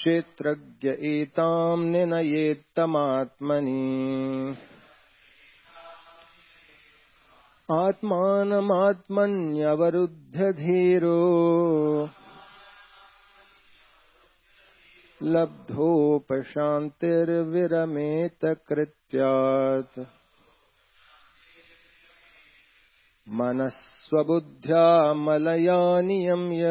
क्षेत्रज्ञ एतां निनयेत्तमात्मनि आत्मानमात्मन्यवरुध्य धीरो लब्धोपशान्तिर्विरमेत कृत्यात् मनस्स्वबुद्ध्या मलया नियम्य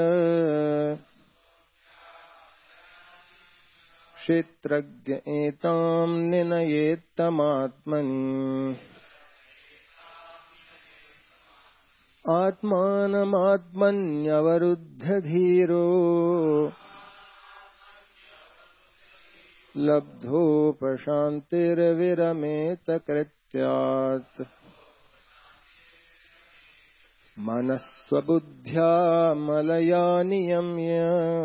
क्षेत्रज्ञ एतां निनयेत्तमात्मनि आत्मानमात्मन्यवरुध्य धीरो लब्धोपशान्तिर्विरमेत कृत्यात् मनस्स्वबुद्ध्या मलया नियम्य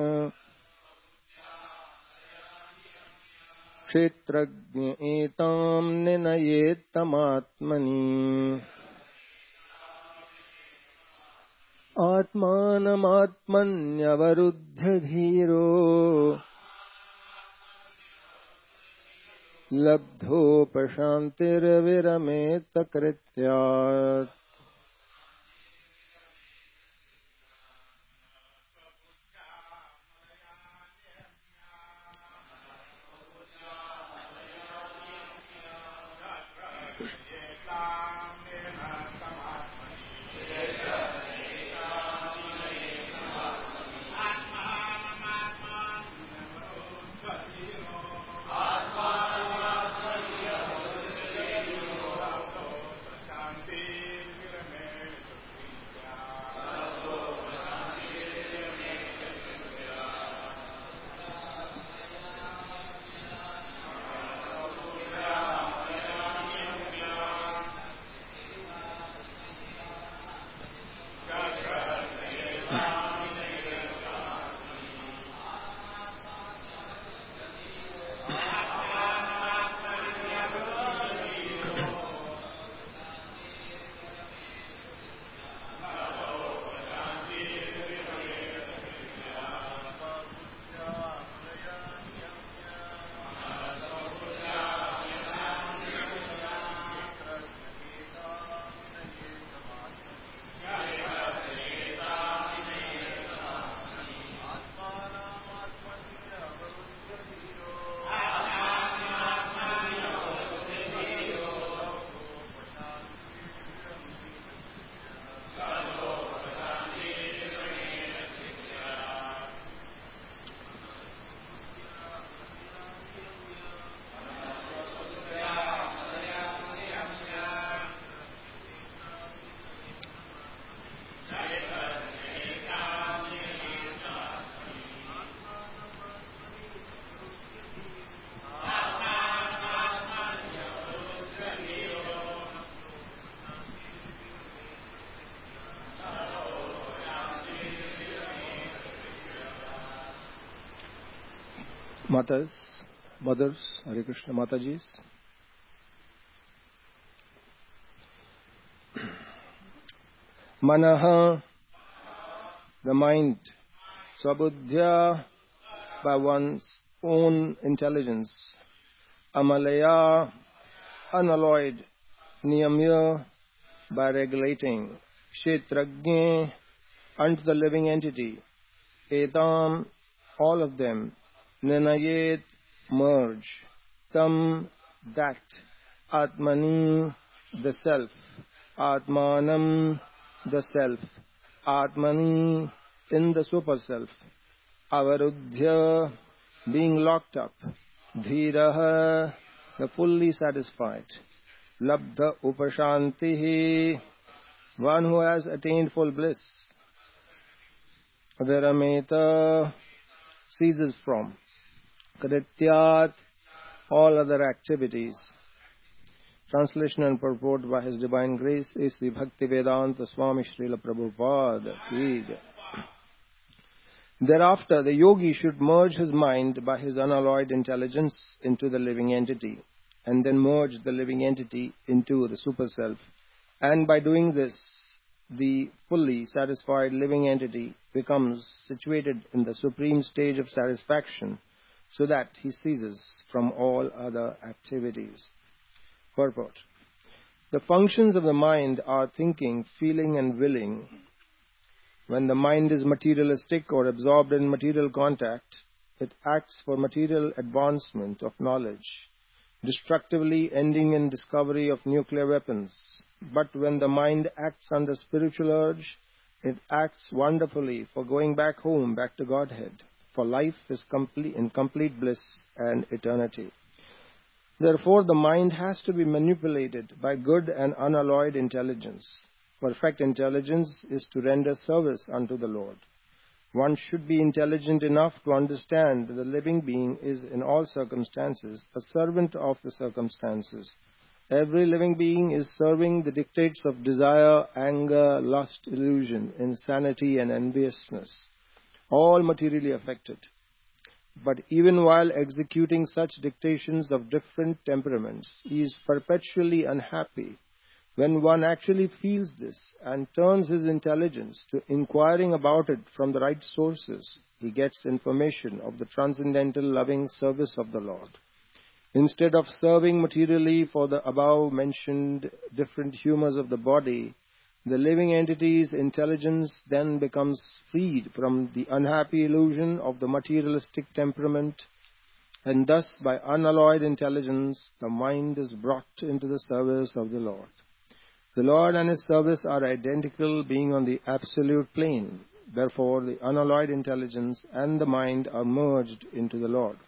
क्षेत्रज्ञ एतां निनयेत्तमात्मनि आत्मानमात्मन्यवरुध्य धीरो लब्धोपशान्तिर्विरमेत कृत्यात् Mothers, Hare Krishna Matajis. Manaha, the mind, Swabuddhya, by one's own intelligence, Amalaya, unalloyed, Niyamya, by regulating, Kshetrajñe, unto the living entity, Etam, all of them, Ninayet, merge, Tam, that, Atmani, the self, Atmanam, the self, Atmani, in the super self, Avarudhya, being locked up, Dhiraha, the fully satisfied, Labdha Upashantihi, one who has attained full bliss, Virameta, ceases from, Krityat, all other activities. Translation and purport by His Divine Grace is Sri Bhaktivedanta Swami Srila Prabhupada. Thereafter, the yogi should merge his mind by his unalloyed intelligence into the living entity, and then merge the living entity into the super self. And by doing this, the fully satisfied living entity becomes situated in the supreme stage of satisfaction, so that he ceases from all other activities. Purport. The functions of the mind are thinking, feeling, and willing. When the mind is materialistic or absorbed in material contact, it acts for material advancement of knowledge, destructively ending in discovery of nuclear weapons. But when the mind acts under spiritual urge, it acts wonderfully for going back home, back to Godhead, for life is in complete bliss and eternity. Therefore, the mind has to be manipulated by good and unalloyed intelligence. Perfect intelligence is to render service unto the Lord. One should be intelligent enough to understand that the living being is in all circumstances a servant of the circumstances. Every living being is serving the dictates of desire, anger, lust, illusion, insanity, and enviousness, all materially affected. But even while executing such dictations of different temperaments, he is perpetually unhappy. When one actually feels this and turns his intelligence to inquiring about it from the right sources, he gets information of the transcendental loving service of the Lord. Instead of serving materially for the above-mentioned different humors of the body, the living entity's intelligence then becomes freed from the unhappy illusion of the materialistic temperament, and thus by unalloyed intelligence the mind is brought into the service of the Lord. The Lord and His service are identical, being on the absolute plane. Therefore, the unalloyed intelligence and the mind are merged into the Lord.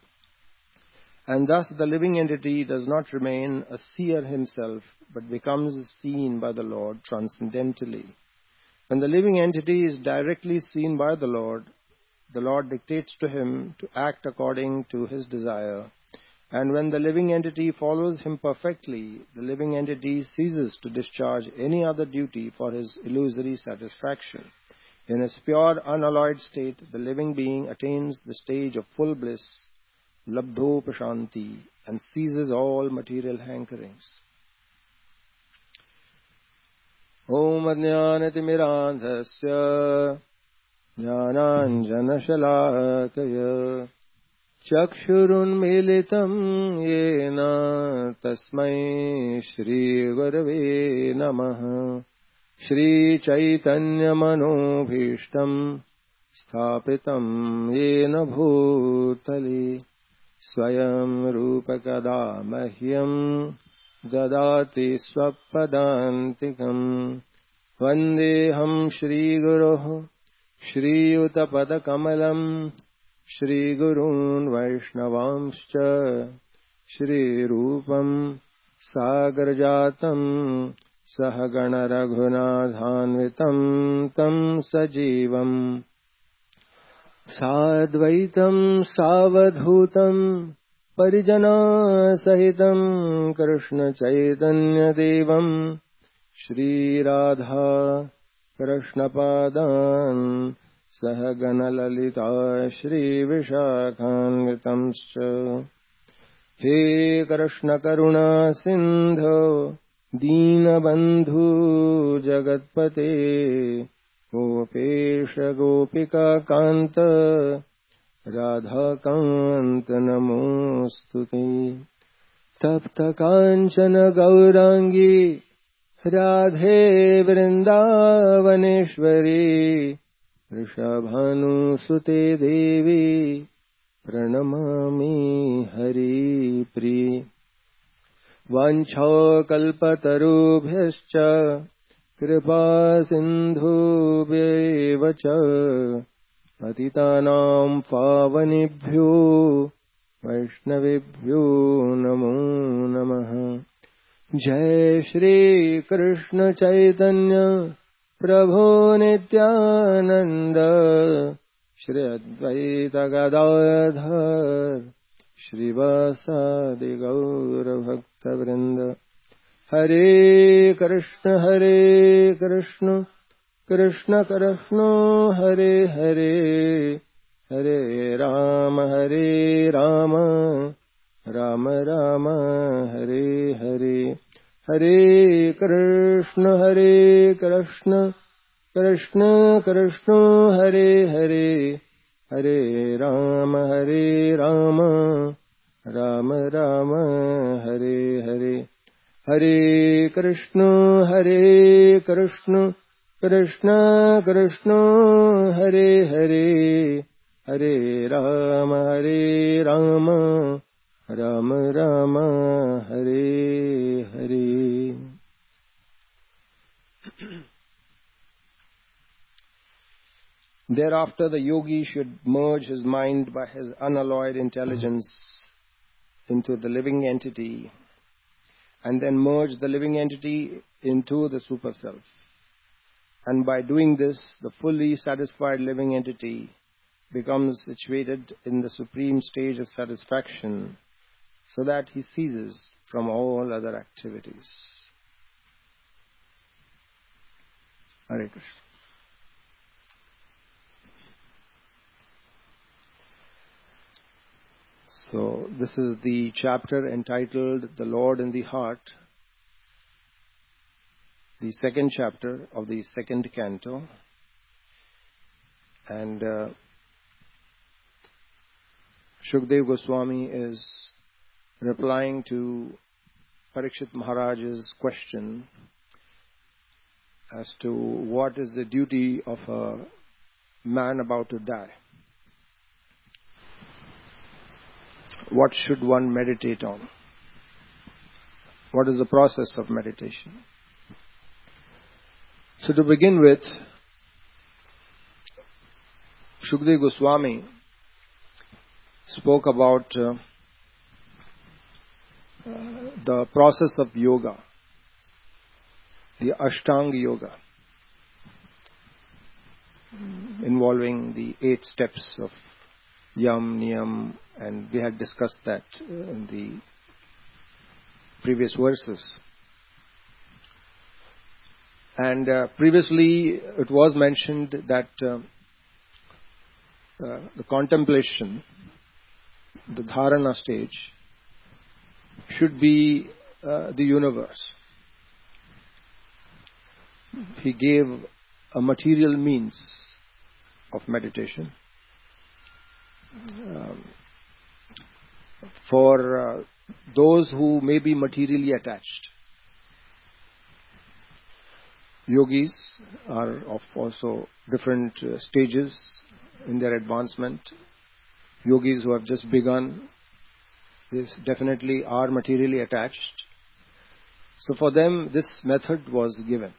And thus the living entity does not remain a seer himself, but becomes seen by the Lord transcendentally. When the living entity is directly seen by the Lord dictates to him to act according to his desire. And when the living entity follows him perfectly, the living entity ceases to discharge any other duty for his illusory satisfaction. In its pure, unalloyed state, the living being attains the stage of full bliss, labdho prashanti, and ceases all material hankerings. Om Ajnanatimirandhasya Jnananjanashalakaya Chakshurunmilitam Yena Tasmai Shri Gurave Namaha Shri Chaitanya Manobhishtam Sthapitam Yena Bhutale Swayam Rupakada Mahyam Dadati Swapadantikam Vandeham Shri Guruh Shri Utapadakamalam Shri Gurun Vaishnavamscha Shri Rupam Sagarjatam Sahagana Raghunathanvitam Tam Sajivam Sadvaitam Savadhutam Parijana Sahitam Krishna Chaitanya Devam Shri Radha Krishna Padan Sahagana Lalita Shri Vishakhanvitamscha He Krishna Karuna Sindho Dina Bandhu Jagatpate Gopesha Gopika Kanta Radha Kanta Namostute Tapta Kanchana Gaurangi Radhe Vrindavaneshwari Rishabhanu Sute Devi Pranamami Hari Pri Vancha Kalpatarubhyascha Kripa Sindhubhyevacha Patitanam Pavanibhyo Vaishnavibhyo Namo Namaha Jai Shri Krishna Chaitanya Prabhu Nityananda Shri Advaita Gadadhar Shri Vasadi Gaura Bhakta Vrinda Hare Krishna Krishna Krishna Hare Hare Hare Rama Rama Rama Hare Hare Hare Krishna Krishna Krishna Hare Hare Hare Rama, Rama Rama, Hare Hare. Hare Krishna, Krishna Krishna, Hare Hare. Hare Rama, Rama Rama, Hare Hare. Thereafter, the yogi should merge his mind by his unalloyed intelligence into the living entity, and then merge the living entity into the super self. And by doing this, the fully satisfied living entity becomes situated in the supreme stage of satisfaction, so that he ceases from all other activities. Hare Krishna. So, this is the chapter entitled The Lord in the Heart, the second chapter of the second canto. And Shukdev Goswami is replying to Parikshit Maharaj's question as to what is the duty of a man about to die. What should one meditate on? What is the process of meditation? So to begin with, Shukdev Goswami spoke about the process of yoga, the Ashtanga Yoga, involving the 8 steps of Yam, Niyam, and we had discussed that in the previous verses. And previously it was mentioned that the contemplation, the dharana stage, should be the universe. He gave a material means of meditation. For those who may be materially attached. Yogis are of also different stages in their advancement. Yogis who have just begun, they definitely are materially attached. So for them, this method was given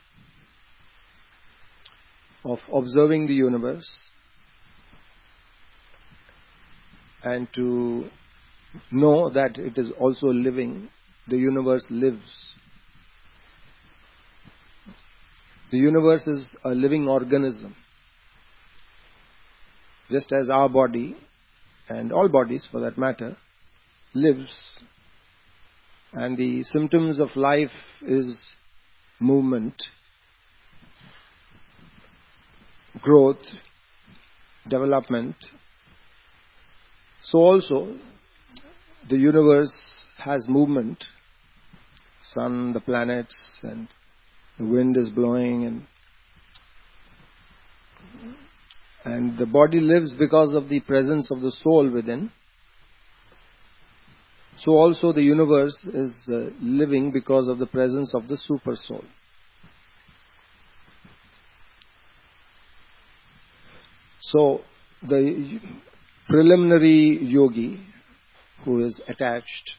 of observing the universe and to know that it is also living. The universe lives. The universe is a living organism. Just as our body, and all bodies for that matter, lives. And the symptoms of life is movement, growth, development. So also, the universe has movement. Sun, the planets, and the wind is blowing, and the body lives because of the presence of the soul within. So also the universe is living because of the presence of the super soul. So the preliminary yogi who is attached,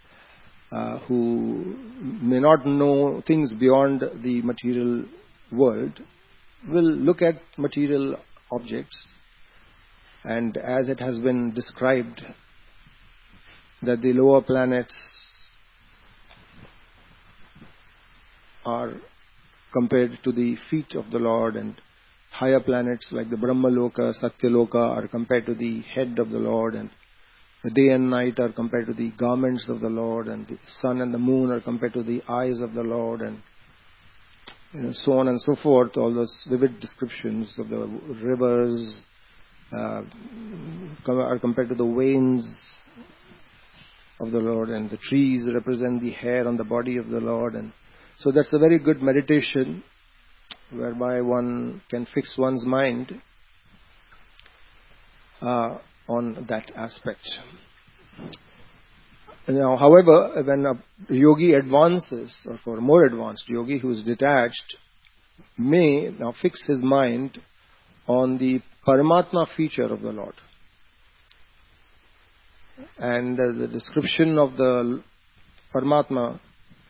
who may not know things beyond the material world, will look at material objects, and as it has been described that the lower planets are compared to the feet of the Lord, and higher planets like the Brahmaloka, Satyaloka are compared to the head of the Lord, and the day and night are compared to the garments of the Lord, and the sun and the moon are compared to the eyes of the Lord, and so on and so forth. All those vivid descriptions of the rivers are compared to the veins of the Lord, and the trees represent the hair on the body of the Lord. And so that's a very good meditation whereby one can fix one's mind on that aspect. Now, however, when a yogi advances, or for a more advanced yogi who is detached, may now fix his mind on the Paramatma feature of the Lord. And the description of the Paramatma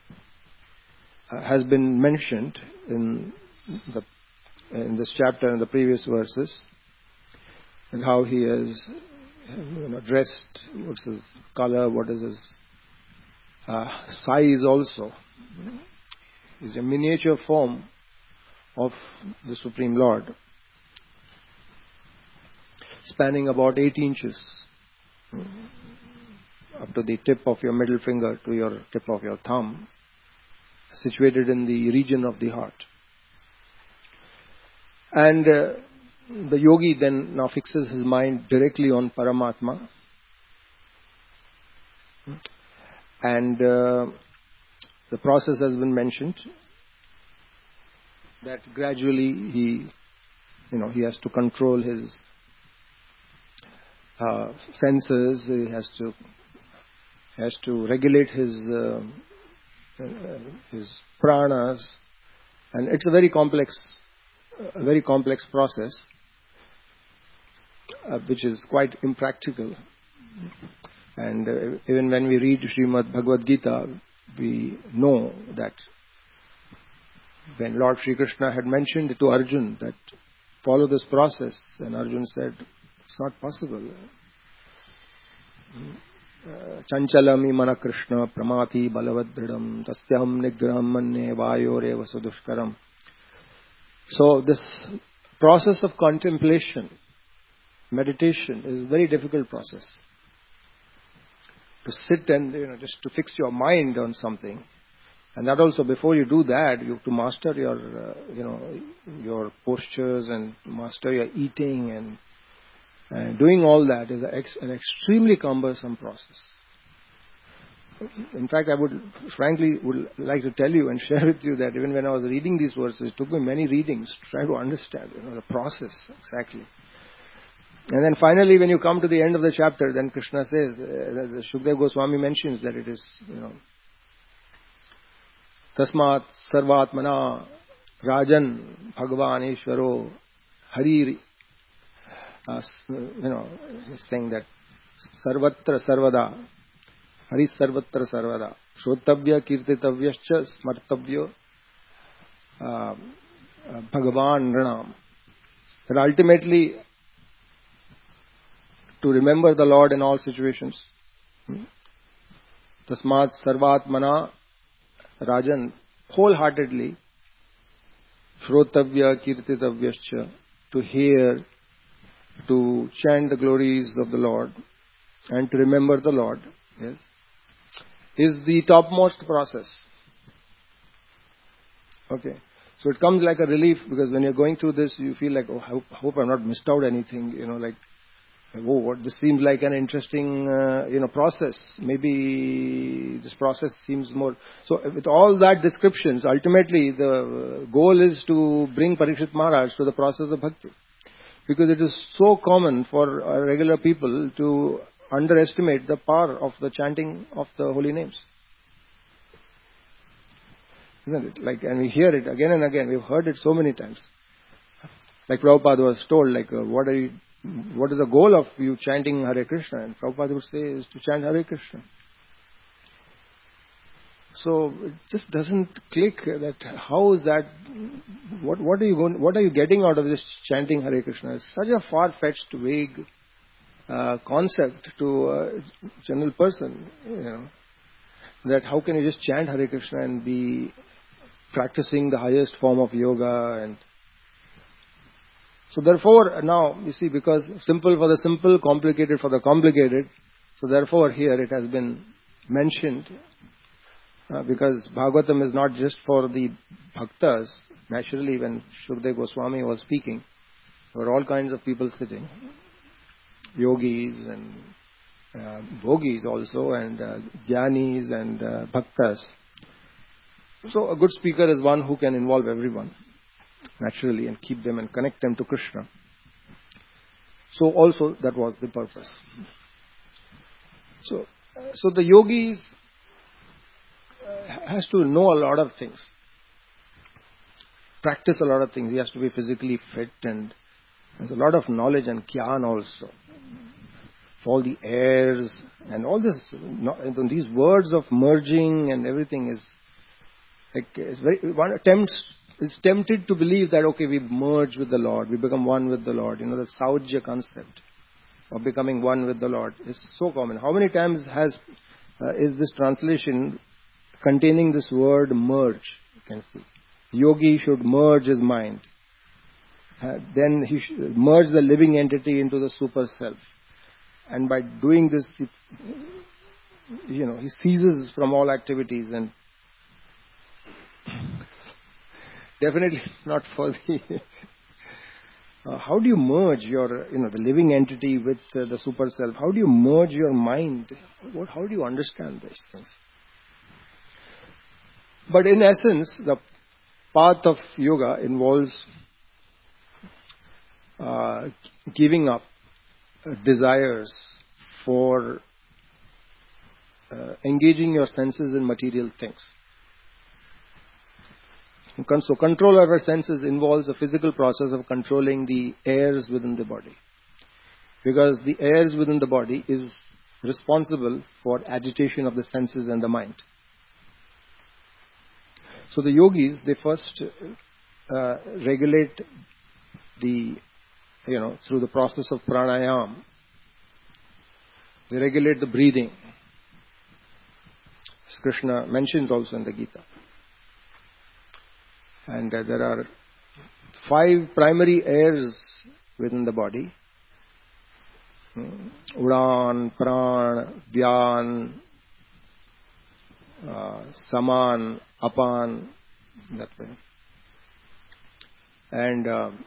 has been mentioned in this chapter and the previous verses, and how he is dressed, what's his color, what is his size also. Is a miniature form of the Supreme Lord, spanning about 8 inches, up to the tip of your middle finger to your tip of your thumb, situated in the region of the heart. And the yogi then now fixes his mind directly on Paramatma, and the process has been mentioned, that gradually he has to control his senses. He has to regulate his pranas, and it's a very complex process, which is quite impractical. And even when we read Srimad Bhagavad Gita, we know that when Lord Sri Krishna had mentioned to Arjun that follow this process, and Arjun said, it's not possible. Chanchalami mana Krishna pramati balavadridam tastyam nigraham manne vayore vasadushkaram. So this process of contemplation, meditation, is a very difficult process. To sit and just to fix your mind on something, and that also, before you do that, you have to master your postures and master your eating, and doing all that is an extremely cumbersome process. In fact, I would like to tell you and share with you that even when I was reading these verses, it took me many readings to try to understand the process exactly. And then finally, when you come to the end of the chapter, then Krishna says, Shukdev Goswami mentions that it is, Tasmat Sarvatmana Rajan Bhagavan Ishvaro Hari. He's saying that Sarvatra Sarvada, Hari Sarvatra Sarvada, Shrotabhya Kirtitavyascha Smartabhyo Bhagavan Ranam. That ultimately, to remember the Lord in all situations. Tasmat Sarvatmana Rajan, wholeheartedly, Shrotavya Kirtitavyascha, to hear, to chant the glories of the Lord, and to remember the Lord, yes, is the topmost process. Okay. So it comes like a relief, because when you're going through this, you feel like, I hope I've not missed out anything, this seems like an interesting, process. Maybe this process seems more. So with all that descriptions, ultimately the goal is to bring Parikshit Maharaj to the process of bhakti. Because it is so common for regular people to underestimate the power of the chanting of the holy names. Isn't it? And we hear it again and again. We've heard it so many times. Like Prabhupada was told, what is the goal of you chanting Hare Krishna? And Prabhupada would say is to chant Hare Krishna. So it just doesn't click that how is that, what are you getting out of this chanting Hare Krishna? It's such a far-fetched, vague concept to a general person, that how can you just chant Hare Krishna and be practicing the highest form of yoga. And so therefore, now, you see, because simple for the simple, complicated for the complicated, so therefore here it has been mentioned, because Bhagavatam is not just for the bhaktas. Naturally, when Shukdev Goswami was speaking, there were all kinds of people sitting, yogis and bhogis also, and jnanis and bhaktas. So a good speaker is one who can involve everyone, naturally, and keep them and connect them to Krishna. So also that was the purpose. So the yogis has to know a lot of things, practice a lot of things. He has to be physically fit, and there's a lot of knowledge and jnana also. All the airs and all this, these words of merging and everything is like, one is tempted to believe that, okay, we merge with the Lord, we become one with the Lord. The Saujya concept of becoming one with the Lord is so common. How many times is this translation containing this word merge? You can see. Yogi should merge his mind. Then he should merge the living entity into the super self. And by doing this, he ceases from all activities, and definitely not for the... how do you merge your, the living entity with the super self? How do you merge your mind? How do you understand these things? But in essence, the path of yoga involves giving up desires for engaging your senses in material things. So control of our senses involves a physical process of controlling the airs within the body. Because the airs within the body is responsible for agitation of the senses and the mind. So the yogis, they first regulate through the process of pranayama, they regulate the breathing. As Krishna mentions also in the Gita. And there are 5 primary airs within the body. Udan, Pran, Vyan, Saman, Apan, that way. And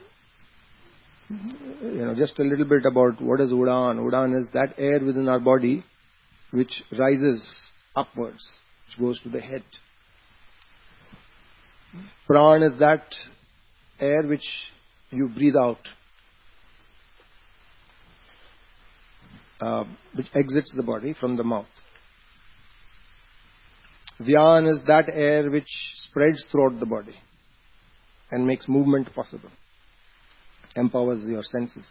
just a little bit about what is Udan. Udan is that air within our body which rises upwards, which goes to the head. Pran is that air which you breathe out, which exits the body from the mouth. Vyan is that air which spreads throughout the body and makes movement possible, empowers your senses.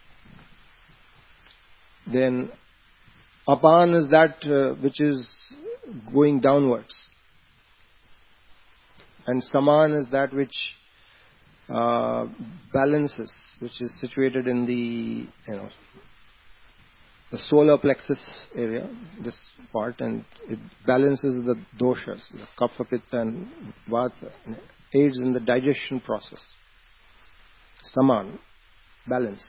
Then Apan is that which is going downwards. And Saman is that which balances, which is situated in the solar plexus area, this part, and it balances the doshas, the kapha, pitta and vata, and aids in the digestion process. Saman, balance.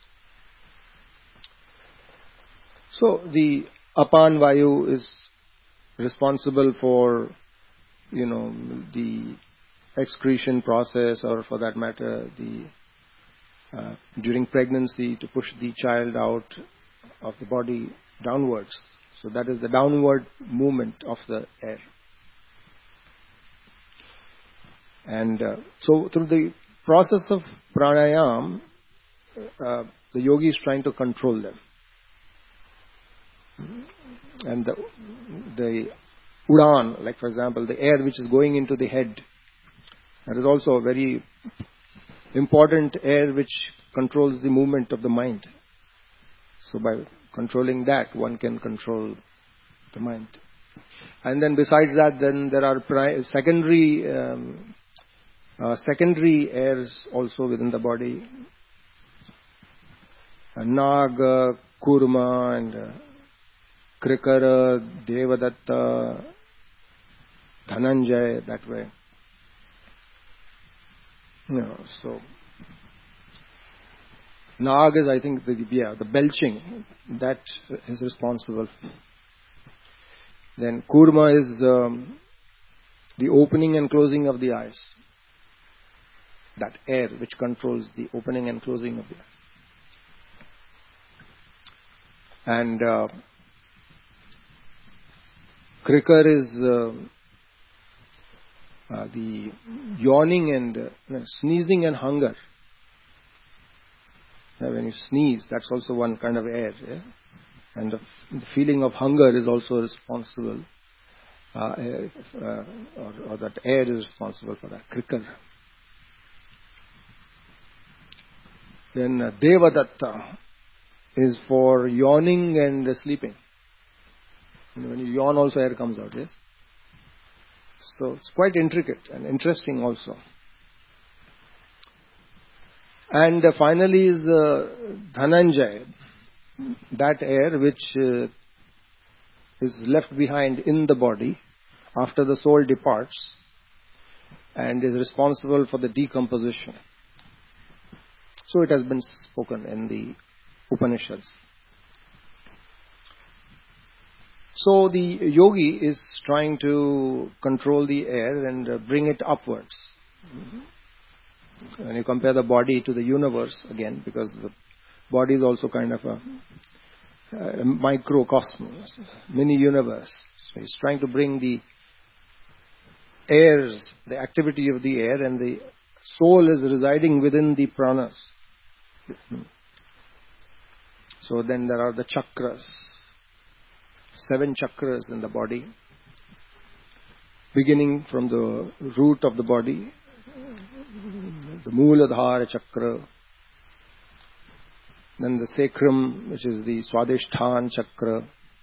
So the Apan Vayu is responsible for, the excretion process, or for that matter, during pregnancy, to push the child out of the body downwards. So that is the downward movement of the air. And so through the process of pranayam, the yogi is trying to control them. And the Udan, like for example, the air which is going into the head, that is also a very important air which controls the movement of the mind. So by controlling that, one can control the mind. And then besides that, then there are secondary airs also within the body. Naga, Kurma, and Krikara, Devadatta, Dhananjay, that way. So Nag is, I think, the belching, that is responsible. Then Kurma is the opening and closing of the eyes. That air which controls the opening and closing of the eye. And Krikar is the yawning and sneezing and hunger. When you sneeze, that's also one kind of air. Yeah? And the feeling of hunger is also responsible, or that air is responsible for that, krikar. Then Devadatta is for yawning and sleeping. When you yawn also air comes out, yes? So it's quite intricate and interesting also. And finally is Dhananjay, that air which is left behind in the body after the soul departs and is responsible for the decomposition. So it has been spoken in the Upanishads. So the yogi is trying to control the air and bring it upwards. When you compare the body to the universe again, because the body is also kind of a microcosmos, mini universe. So he's trying to bring the airs, the activity of the air, and the soul is residing within the pranas. So then there are the chakras, 7 chakras in the body, beginning from the root of the body, the Mooladhara chakra, then the sacrum, which is the Swadhisthana chakra,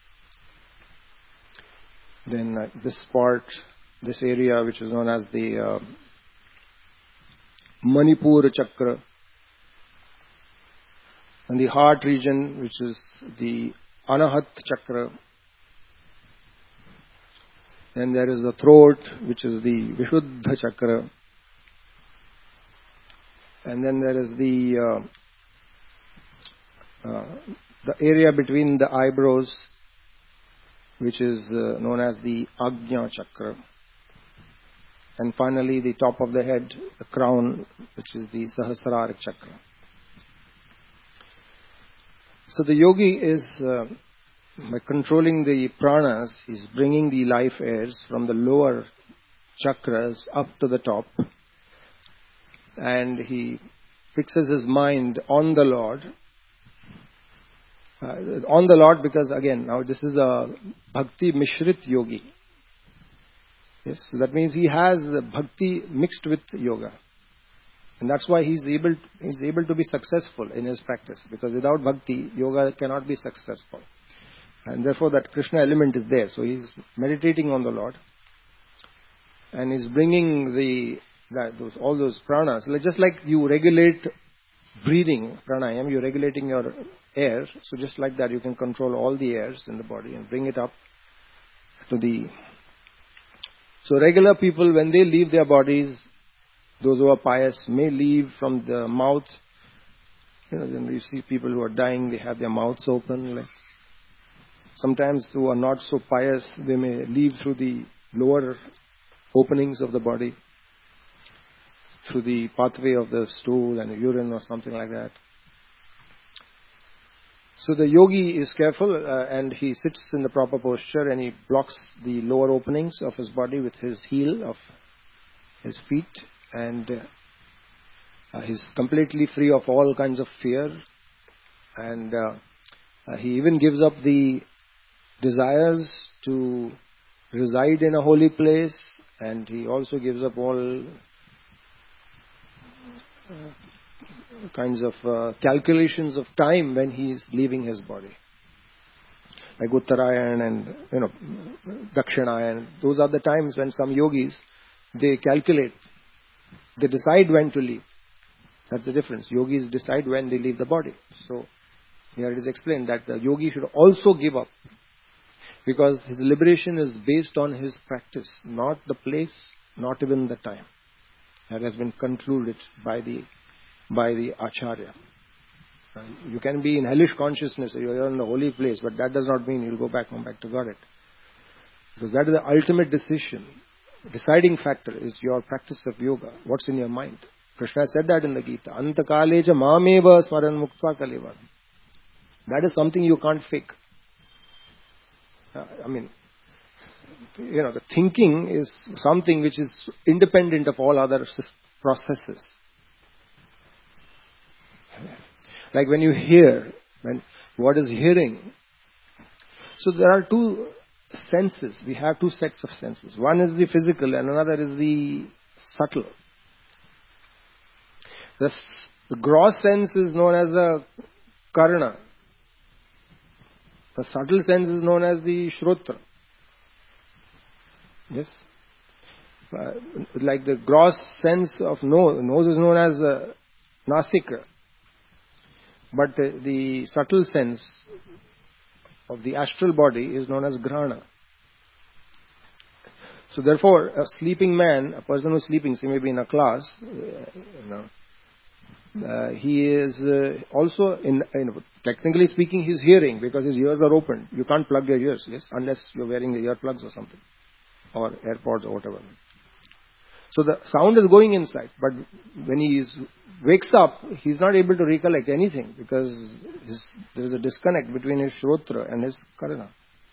then this part, this area which is known as the Manipura chakra, and the heart region, which is the Anahat chakra. Then there is the throat, which is the Vishuddha chakra. And then there is the area between the eyebrows, which is known as the Ajna chakra. And finally the top of the head, the crown, which is the Sahasrara chakra. So the yogi is, by controlling the pranas, he's bringing the life airs from the lower chakras up to the top. And he fixes his mind on the Lord. On the Lord, because again, now this is a Bhakti Mishrit Yogi. Yes, so that means he has the Bhakti mixed with yoga. And that's why he's able to be successful in his practice. Because without Bhakti, yoga cannot be successful. And therefore that Krishna element is there. So he's meditating on the Lord. And he's bringing all those pranas. Just like you regulate breathing, pranayam, you're regulating your air. So just like that, you can control all the airs in the body and bring it up to the... So regular people, when they leave their bodies, those who are pious may leave from the mouth. Then you see people who are dying, they have their mouths open. Sometimes who are not so pious, they may leave through the lower openings of the body, through the pathway of the stool and urine or something like that. So the yogi is careful and he sits in the proper posture and he blocks the lower openings of his body with his heel of his feet, and he's completely free of all kinds of fear, and he even gives up the desires to reside in a holy place, and he also gives up all kinds of calculations of time when he is leaving his body. Like Uttarayan and Dakshinayan, those are the times when some yogis, they calculate, they decide when to leave. That's the difference. Yogis decide when they leave the body. So here it is explained that the yogi should also give up, because his liberation is based on his practice, not the place, not even the time. That has been concluded by the Acharya. You can be in hellish consciousness, you are in the holy place, but that does not mean you'll go back to Godhead. Because that is the ultimate decision. Deciding factor is your practice of yoga. What's in your mind? Krishna said that in the Gita. Antakaleja mameva smaran muktva kalevan. That is something you can't fake. The thinking is something which is independent of all other processes. Like when you hear, what is hearing? So there are two senses. We have two sets of senses. One is the physical and another is the subtle. The gross sense is known as the karna. The subtle sense is known as the shrotra. Yes. Like the gross sense of nose is known as nasika. But the subtle sense of the astral body is known as grana. So therefore, a sleeping man, a person who is sleeping, say maybe in a class, he is also, technically speaking, he is hearing because his ears are open. You can't plug your ears, yes, unless you're wearing the earplugs or something, or AirPods or whatever. So the sound is going inside, but when he wakes up, he's not able to recollect anything because there is a disconnect between his shrotra and his karna.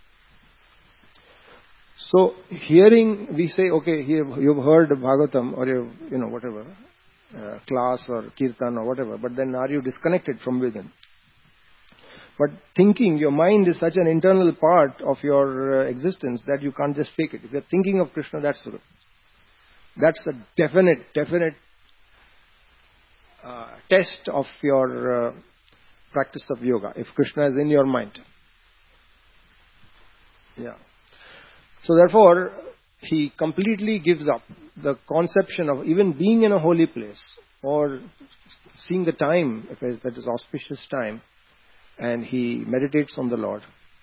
So hearing, we say, okay, you've heard Bhagavatam or you've, whatever, class or kirtan or whatever, but then are you disconnected from within? But thinking, your mind is such an internal part of your existence that you can't just fake it. If you're thinking of Krishna, that's a definite test of your practice of yoga, if Krishna is in your mind. Yeah. So therefore, he completely gives up the conception of even being in a holy place or seeing the time, if that is auspicious time, and he meditates on the Lord.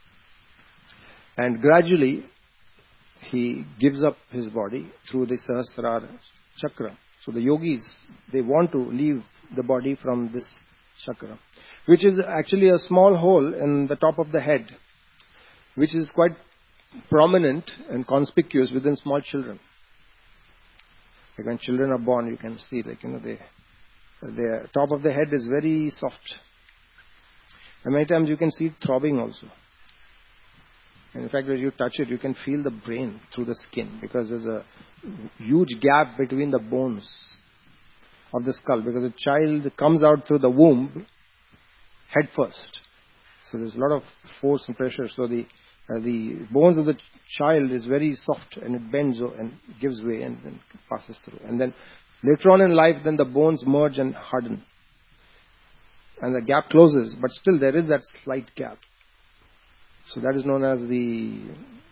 And gradually, he gives up his body through the Sahasrara chakra. So the yogis, they want to leave the body from this chakra, which is actually a small hole in the top of the head, which is quite prominent and conspicuous within small children. Like when children are born, you can see, the top of the head is very soft. And many times you can see it throbbing also. And in fact, when you touch it, you can feel the brain through the skin because there's a huge gap between the bones of the skull because the child comes out through the womb head first. So there's a lot of force and pressure. So the bones of the child is very soft and it bends and gives way and then passes through. And then later on in life, then the bones merge and harden. And the gap closes, but still there is that slight gap. So that is known as the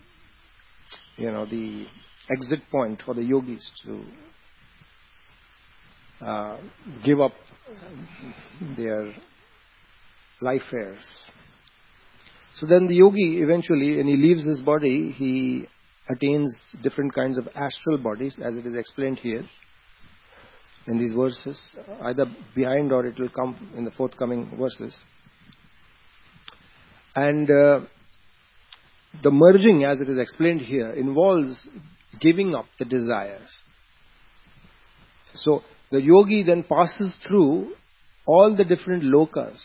exit point for the yogis to give up their life airs. So then the yogi eventually, when he leaves his body, he attains different kinds of astral bodies, as it is explained here in these verses, either behind or it will come in the forthcoming verses. And the merging, as it is explained here, involves giving up the desires. So the yogi then passes through all the different lokas.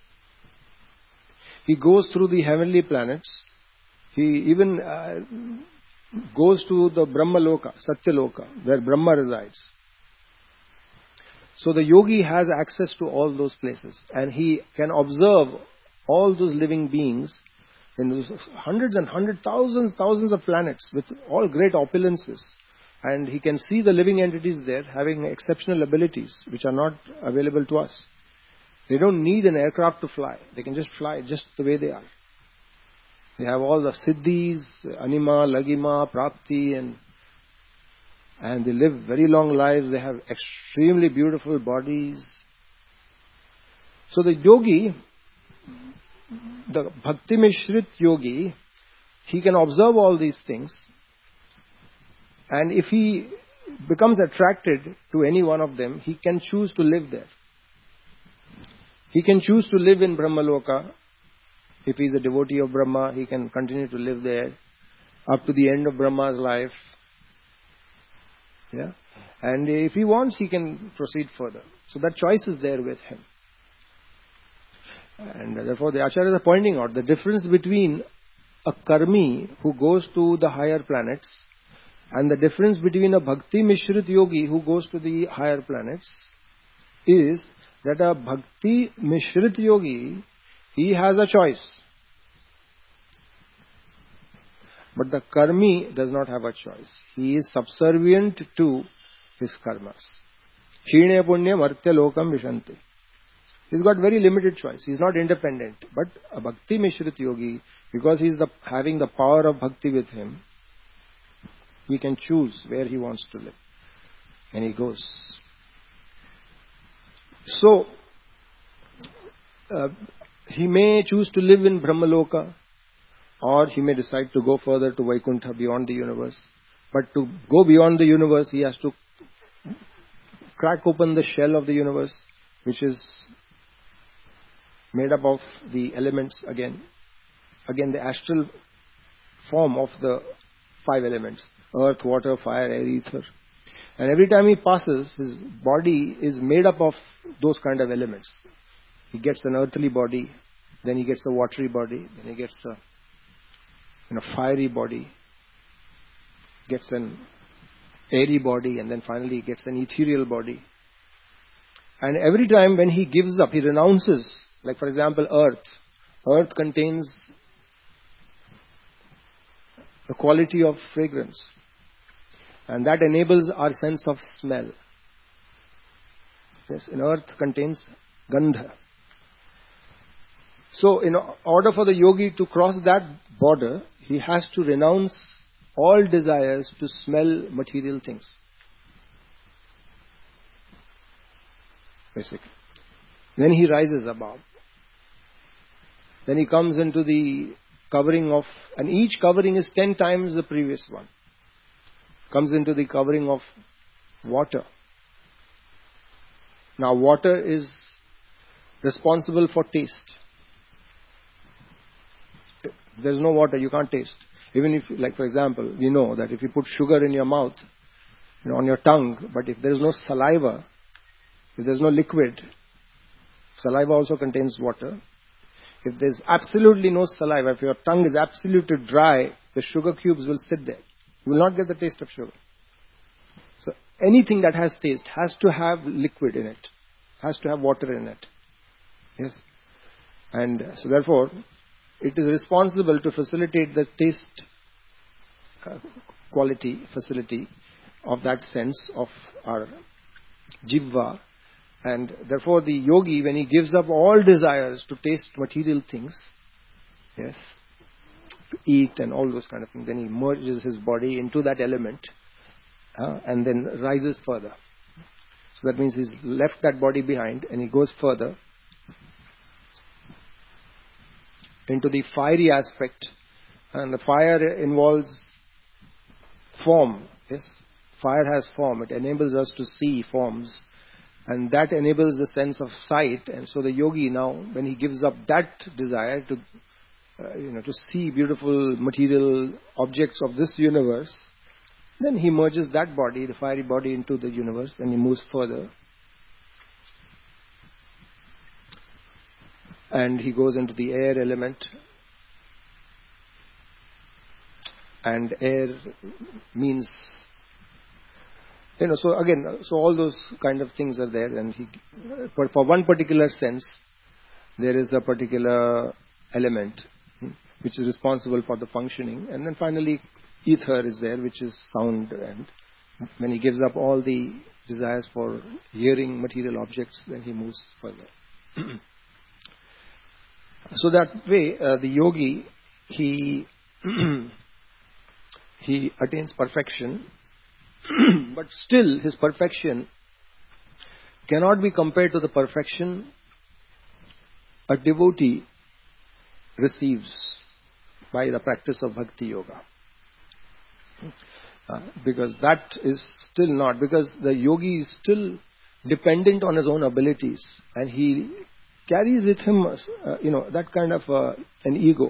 He goes through the heavenly planets. He even goes to the Brahma Loka, Satya Loka, where Brahma resides. So the yogi has access to all those places and he can observe all those living beings in those hundreds and thousands of planets with all great opulences. And he can see the living entities there having exceptional abilities which are not available to us. They don't need an aircraft to fly. They can just fly just the way they are. They have all the siddhis, anima, lagima, prapti, and they live very long lives. They have extremely beautiful bodies. So the yogi, the Bhakti Mishrit yogi, he can observe all these things. And if he becomes attracted to any one of them, he can choose to live there. He can choose to live in Brahmaloka. If he is a devotee of Brahma, he can continue to live there up to the end of Brahma's life. Yeah. And if he wants, he can proceed further. So that choice is there with him. And therefore the Acharyas are pointing out the difference between a karmi who goes to the higher planets and the difference between a Bhakti Mishrit yogi who goes to the higher planets is that a bhakti mishrit yogi, he has a choice. But the karmi does not have a choice. He is subservient to his karmas. Kshine punyam artya lokam vishanti. He's got very limited choice. He's not independent. But a bhakti mishrit yogi, because he's having the power of bhakti with him, he can choose where he wants to live. And he goes. So, he may choose to live in Brahmaloka, or he may decide to go further to Vaikuntha, beyond the universe. But to go beyond the universe, he has to crack open the shell of the universe, which is made up of the elements again. Again, the astral form of the 5 elements: earth, water, fire, air, ether. And every time he passes, his body is made up of those kind of elements. He gets an earthly body, then he gets a watery body, then he gets a fiery body, gets an airy body, and then finally gets an ethereal body. And every time when he gives up, he renounces, like for example, earth. Earth contains the quality of fragrance, and that enables our sense of smell. Yes, and earth contains gandha. So in order for the yogi to cross that border, he has to renounce all desires to smell material things. Basically. Then he rises above. Then he comes into the covering of, and each covering is 10 times the previous one. Comes into the covering of water. Now water is responsible for taste. If there is no water, you can't taste. Even if, like for example, you know that if you put sugar in your mouth, on your tongue, but if there is no saliva, if there is no liquid, saliva also contains water. If there is absolutely no saliva, if your tongue is absolutely dry, the sugar cubes will sit there. You will not get the taste of sugar. So anything that has taste has to have liquid in it, has to have water in it. Yes. And so therefore, it is responsible to facilitate the taste quality, facility of that sense of our jivva. And therefore the yogi, when he gives up all desires to taste material things, yes, to eat and all those kind of things, then he merges his body into that element and then rises further. So that means he's left that body behind and he goes further into the fiery aspect. And the fire involves form. Yes, fire has form. It enables us to see forms. And that enables the sense of sight. And so the yogi now, when he gives up that desire to, to see beautiful material objects of this universe, then he merges that body, the fiery body, into the universe, and he moves further. And he goes into the air element. And air means, so again, so all those kind of things are there. And for one particular sense, there is a particular element which is responsible for the functioning. And then finally, ether is there, which is sound. And when he gives up all the desires for hearing material objects, then he moves further. So that way, the yogi, he attains perfection, but still his perfection cannot be compared to the perfection a devotee receives by the practice of bhakti yoga. Because that is still not, because the yogi is still dependent on his own abilities, and he carries with him, that kind of an ego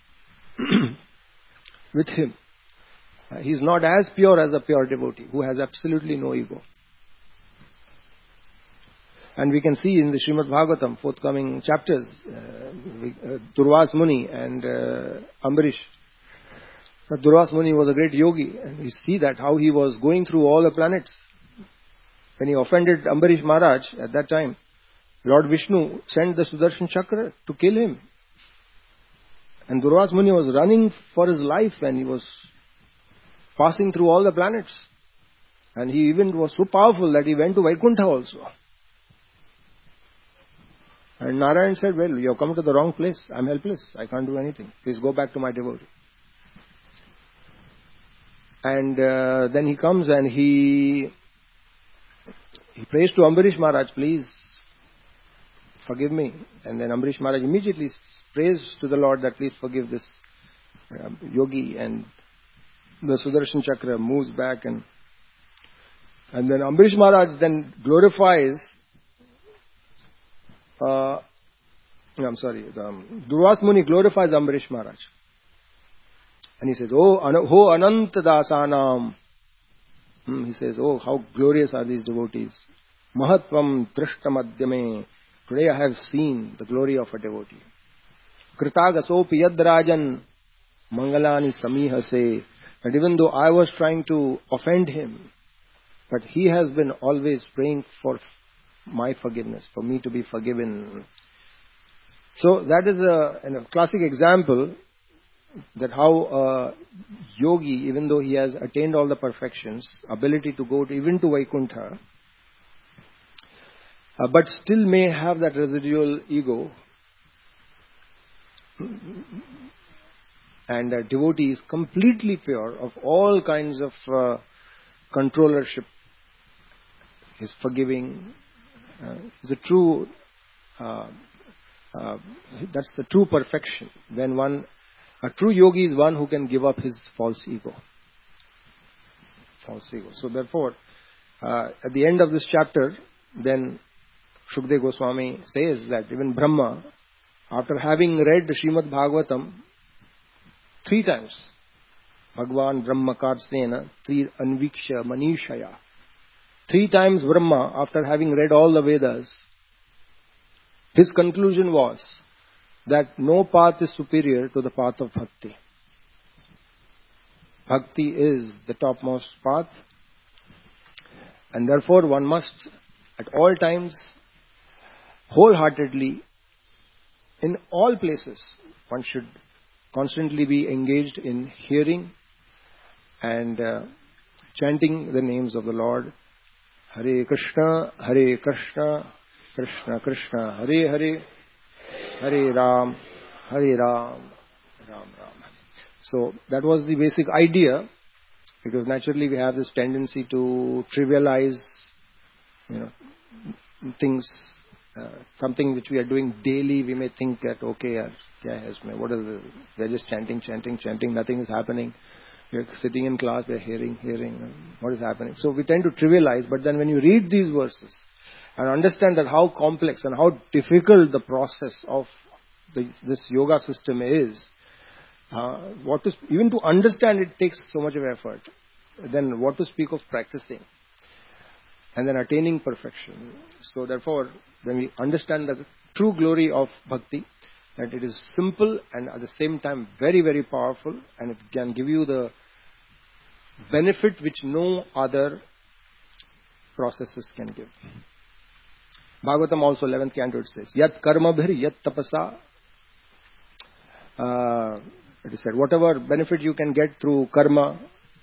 with him. He's not as pure as a pure devotee who has absolutely no ego. And we can see in the Srimad Bhagavatam, forthcoming chapters, Durvas Muni and Ambarish. Durvas Muni was a great yogi, and we see that how he was going through all the planets. When he offended Ambarish Maharaj at that time, Lord Vishnu sent the Sudarshan Chakra to kill him. And Durvas Muni was running for his life and he was passing through all the planets. And he even was so powerful that he went to Vaikuntha also. And Narayan said, well, you have come to the wrong place. I'm helpless. I can't do anything. Please go back to my devotee. And then he comes and he prays to Ambarish Maharaj, please forgive me. And then Ambarish Maharaj immediately prays to the Lord that please forgive this yogi. And the Sudarshan Chakra moves back and then Ambarish Maharaj then glorifies Durvas Muni glorifies Ambarish Maharaj. And he says, ho Ananta Dasanam. He says, oh, how glorious are these devotees. Mahatvam Trishtamadhyame. Today I have seen the glory of a devotee. Kritagasopi Yadrajan Mangalani Samihase. That even though I was trying to offend him, but he has been always praying for my forgiveness, for me to be forgiven. So that is a classic example that how a yogi, even though he has attained all the perfections, ability to go even to Vaikuntha, but still may have that residual ego, and a devotee is completely pure of all kinds of controllership. He's forgiving. Is a true. That's the true perfection. When a true yogi is one who can give up his false ego. So therefore, at the end of this chapter, then Shukdev Goswami says that even Brahma, after having read Srimad Bhagavatam 3 times, Bhagwan Brahma Karsnena, Tri Anviksha Manishaya, 3 times Brahma, after having read all the Vedas, his conclusion was that no path is superior to the path of bhakti. Bhakti is the topmost path, and therefore one must at all times wholeheartedly, in all places, one should constantly be engaged in hearing and chanting the names of the Lord. Hare Krishna, Krishna Krishna, Hare Hare, Hare Ram, Ram Ram. So that was the basic idea, because naturally we have this tendency to trivialize, things. Something which we are doing daily, we may think that, okay, what is this? We are just chanting, nothing is happening. We are sitting in class, we are hearing, what is happening? So we tend to trivialize, but then when you read these verses and understand that how complex and how difficult the process of this yoga system is, even to understand it takes so much of effort. Then what to speak of practicing and then attaining perfection. So therefore, when we understand the true glory of bhakti, that it is simple and at the same time very, very powerful, and it can give you the benefit which no other processes can give. Bhagavatam also 11th canto it says, Yat karma bhir yat tapasa. It is said, whatever benefit you can get through karma,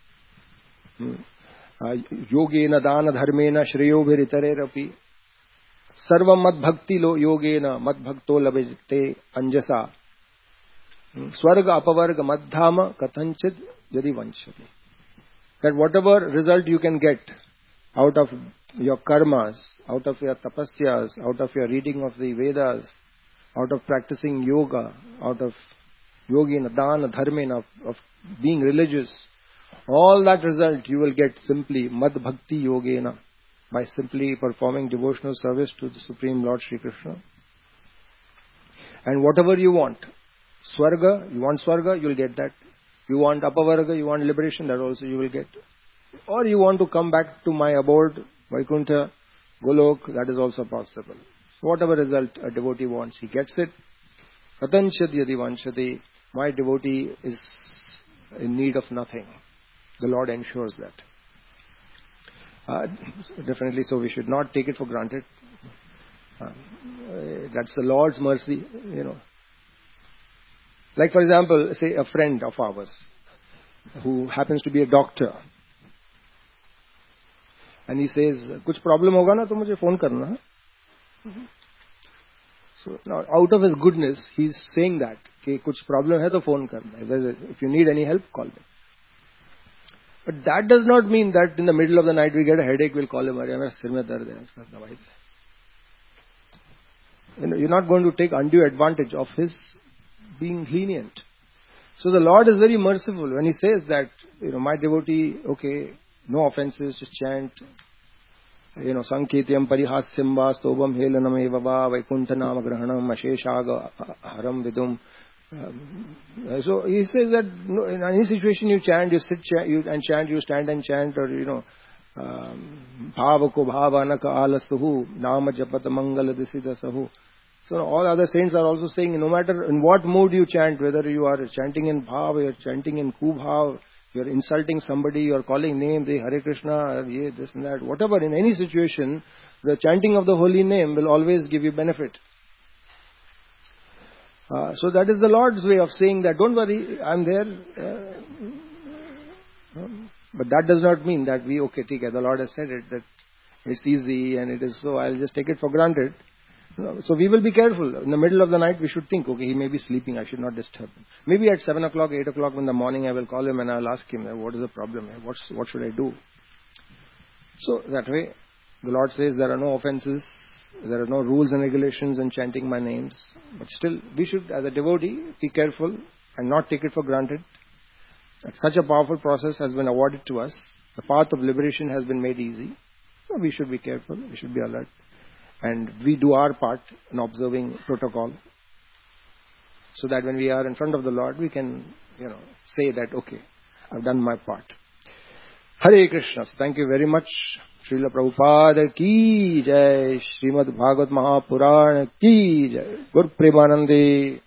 yogena dana dharmena shreyo bhiritare sarva mad bhakti lo yogena mad bhakto labhite anjasa swarga apavarga madhyama kathanchid yadi vanshati. That whatever result you can get out of your karmas, out of your tapasyas, out of your reading of the Vedas, out of practicing yoga, out of yogena dana dharmena, of being religious, all that result you will get simply mad bhakti yogena, by simply performing devotional service to the Supreme Lord Shri Krishna. And whatever you want, swarga, you want swarga, you will get that. You want apavarga, you want liberation, that also you will get. Or you want to come back to my abode, Vaikuntha, Golok, that is also possible. Whatever result a devotee wants, he gets it. Katanchad yadi vanshati, my devotee is in need of nothing. The Lord ensures that. Definitely, so we should not take it for granted. That's the Lord's mercy, Like, for example, say a friend of ours who happens to be a doctor, and he says, "Kuch problem hoga na, to mujhe phone karna." So now, out of his goodness, he's saying that, "Ke kuch problem hai to phone karna. If you need any help, call me." But that does not mean that in the middle of the night we get a headache, we'll call him. "Mera sir mein dard hai, uska dawai de." You're not going to take undue advantage of his being lenient. So the Lord is very merciful when He says that, my devotee, okay, no offenses, just chant, Sanketyam parihasyam va stobam helanam evava vaikunthanam grahanam asheshaga haram vidum. So He says that in any situation you chant, you sit and chant, you stand and chant, or bhava ko bhava anaka alasahu nama japata mangala disidasahu. So all other saints are also saying, no matter in what mood you chant, whether you are chanting in bhav, you are chanting in kubhav, you are insulting somebody, you are calling names, Hare Krishna, this and that, whatever, in any situation, the chanting of the holy name will always give you benefit. So that is the Lord's way of saying that, don't worry, I'm there. But that does not mean that the Lord has said it, that it's easy and it is so, I'll just take it for granted. So we will be careful. In the middle of the night, we should think, okay, he may be sleeping, I should not disturb him. Maybe at 7 o'clock, 8 o'clock in the morning, I will call him and I'll ask him, what is the problem? What should I do? So that way, the Lord says there are no offenses, there are no rules and regulations in chanting my names. But still, we should, as a devotee, be careful and not take it for granted. That such a powerful process has been awarded to us. The path of liberation has been made easy. So we should be careful, we should be alert. And we do our part in observing protocol, so that when we are in front of the Lord, we can, say that, okay, I've done my part. Hare Krishna. So thank you very much. Srila Prabhupada ki jai. Srimad Bhagavad Mahapurana ki jai. Guru Premanande.